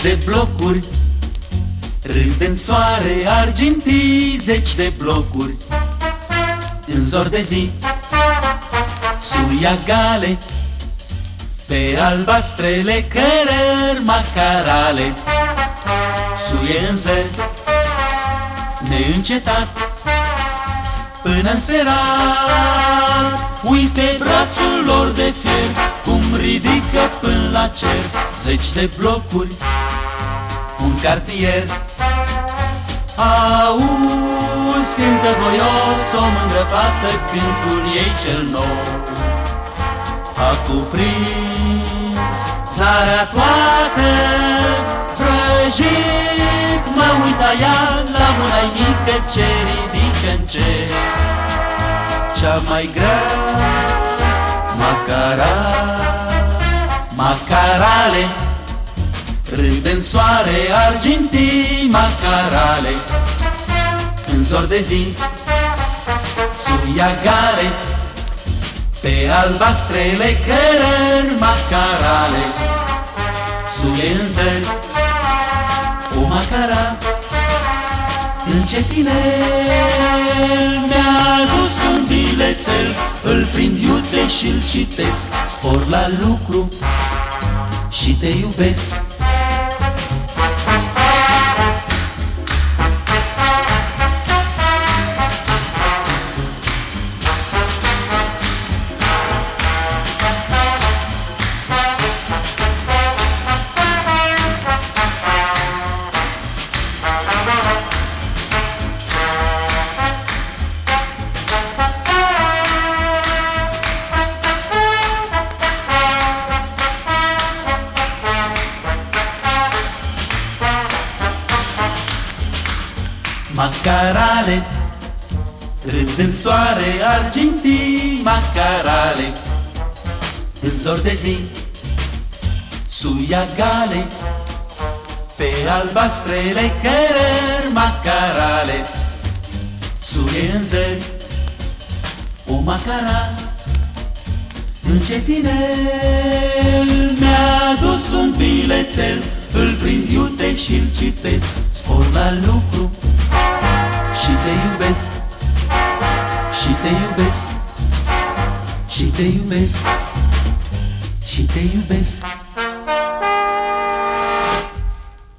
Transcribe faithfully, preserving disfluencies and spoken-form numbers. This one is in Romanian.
de blocuri, râd în soare argintii, zeci de blocuri, în zor de zi, suia gale, pe albastrele cărări macarale, suie în zări, neîncetat, până-n serat. Uite brațul lor de fier, cum ridică până la cer, zeci de blocuri, un cartier. Auzi, cântă voios o mândră fată, cântul ei cel nou a cuprins țara toată. Vrăjit mă uit la ea, la mâna mică ce ridică în cer cea mai grea macara. Macarale, râd în soare argintii, macarale, în zor de zi, suia gale, pe albastrele cărări macarale, suie în zări, o macara. Încetinel mi-a adus un bilețel, îl prind iute și-l citesc, spor la lucru și te iubesc. Macarale, râd în soare argintii, macarale, în zor de zi, suia gale, pe albastrele cărări macarale, suie în zări, o macara. Încetinel mi-a adus un bilețel, îl prind iute și-l citesc, spor la lucru și te iubesc, și te iubesc, și te iubesc, și te iubesc.